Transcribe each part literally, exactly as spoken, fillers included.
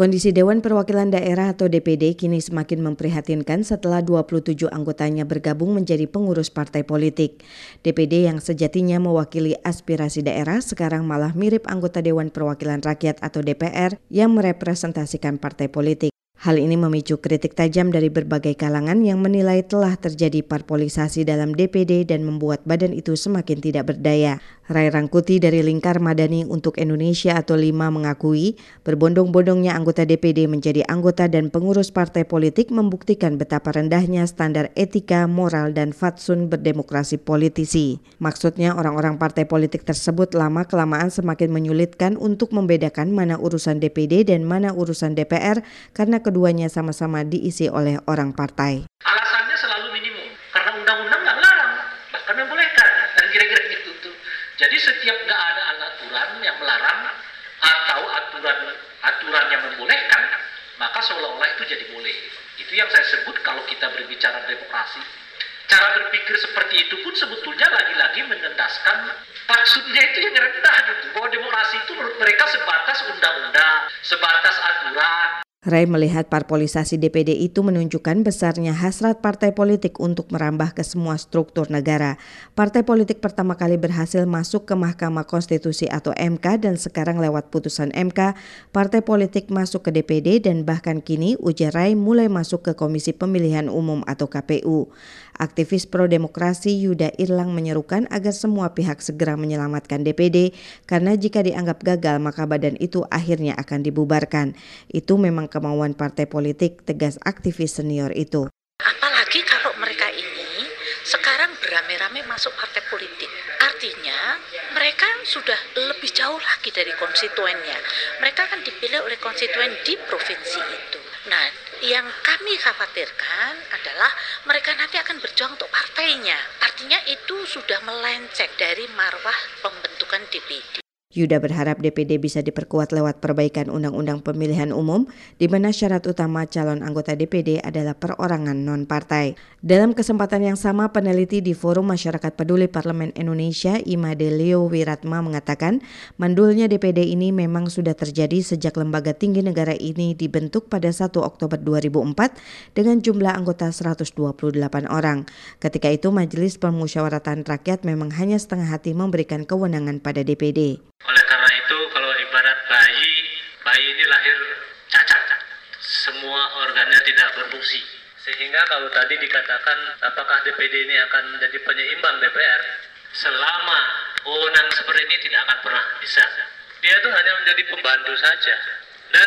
Kondisi Dewan Perwakilan Daerah atau D P D kini semakin memprihatinkan setelah dua puluh tujuh anggotanya bergabung menjadi pengurus partai politik. D P D yang sejatinya mewakili aspirasi daerah sekarang malah mirip anggota Dewan Perwakilan Rakyat atau D P R yang merepresentasikan partai politik. Hal ini memicu kritik tajam dari berbagai kalangan yang menilai telah terjadi parpolisasi dalam D P D dan membuat badan itu semakin tidak berdaya. Rai Rangkuti dari Lingkar Madani untuk Indonesia atau LIMA mengakui berbondong-bondongnya anggota D P D menjadi anggota dan pengurus partai politik membuktikan betapa rendahnya standar etika, moral, dan fatsun berdemokrasi politisi. Maksudnya orang-orang partai politik tersebut lama-kelamaan semakin menyulitkan untuk membedakan mana urusan D P D dan mana urusan D P R karena keduanya sama-sama diisi oleh orang partai. Alasannya selalu minimum, karena undang-undang nggak melarang, bahkan membolehkan, dan kira-kira gitu tuh. Jadi setiap nggak ada aturan yang melarang atau aturan aturan yang membolehkan, maka seolah-olah itu jadi boleh. Itu yang saya sebut kalau kita berbicara demokrasi. Cara berpikir seperti itu pun sebetulnya lagi-lagi menendaskan maksudnya itu yang rendah gitu. Bahwa demokrasi itu menurut mereka sebatas undang-undang, sebatas aturan. Rai melihat parpolisasi D P D itu menunjukkan besarnya hasrat partai politik untuk merambah ke semua struktur negara. Partai politik pertama kali berhasil masuk ke Mahkamah Konstitusi atau M K dan sekarang lewat putusan M K, partai politik masuk ke D P D dan bahkan kini ujar Rai mulai masuk ke Komisi Pemilihan Umum atau K P U. Aktivis pro-demokrasi Yuda Irlang menyerukan agar semua pihak segera menyelamatkan D P D karena jika dianggap gagal maka badan itu akhirnya akan dibubarkan. Itu memang kemauan partai politik, tegas aktivis senior itu. Apalagi kalau mereka ini sekarang beramai-ramai masuk partai politik. Artinya mereka sudah lebih jauh lagi dari konstituennya. Mereka akan dipilih oleh konstituen di provinsi itu. Nah, yang kami khawatirkan adalah mereka nanti akan berjuang untuk partainya. Artinya itu sudah melenceng dari marwah pembentukan D P D. Yuda berharap D P D bisa diperkuat lewat perbaikan Undang-Undang Pemilihan Umum, di mana syarat utama calon anggota D P D adalah perorangan non-partai. Dalam kesempatan yang sama, peneliti di Forum Masyarakat Peduli Parlemen Indonesia, Imade Leo Wiratma mengatakan, mandulnya D P D ini memang sudah terjadi sejak lembaga tinggi negara ini dibentuk pada satu Oktober dua ribu empat dengan jumlah anggota seratus dua puluh delapan orang. Ketika itu, Majelis Permusyawaratan Rakyat memang hanya setengah hati memberikan kewenangan pada D P D. Oleh karena itu, kalau ibarat bayi, bayi ini lahir cacat, semua organnya tidak berfungsi. Sehingga kalau tadi dikatakan apakah D P D ini akan menjadi penyeimbang D P R, selama wewenang seperti ini tidak akan pernah bisa. Dia itu hanya menjadi pembantu saja. Dan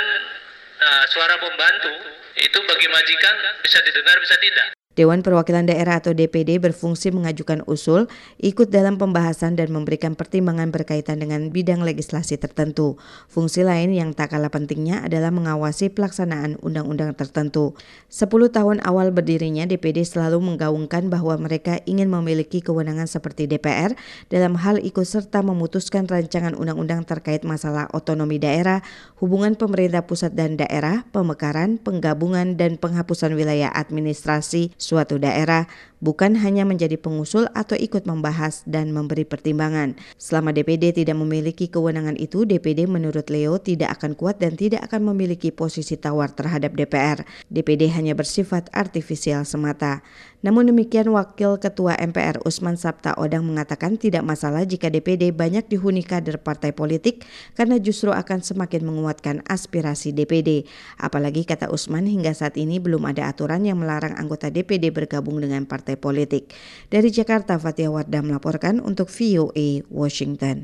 uh, suara pembantu itu bagi majikan bisa didengar, bisa tidak. Dewan Perwakilan Daerah atau D P D berfungsi mengajukan usul, ikut dalam pembahasan dan memberikan pertimbangan berkaitan dengan bidang legislasi tertentu. Fungsi lain yang tak kalah pentingnya adalah mengawasi pelaksanaan undang-undang tertentu. Sepuluh tahun awal berdirinya, D P D selalu menggaungkan bahwa mereka ingin memiliki kewenangan seperti D P R dalam hal ikut serta memutuskan rancangan undang-undang terkait masalah otonomi daerah, hubungan pemerintah pusat dan daerah, pemekaran, penggabungan, dan penghapusan wilayah administrasi suatu daerah, bukan hanya menjadi pengusul atau ikut membahas dan memberi pertimbangan. Selama D P D tidak memiliki kewenangan itu, D P D menurut Leo tidak akan kuat dan tidak akan memiliki posisi tawar terhadap D P R. D P D hanya bersifat artifisial semata. Namun demikian, Wakil Ketua M P R Usman Sabta Odang mengatakan tidak masalah jika D P D banyak dihuni kader partai politik karena justru akan semakin menguatkan aspirasi D P D. Apalagi kata Usman, hingga saat ini belum ada aturan yang melarang anggota D P D bergabung dengan partai politik. Dari Jakarta, Fatia Wardah melaporkan untuk V O A Washington.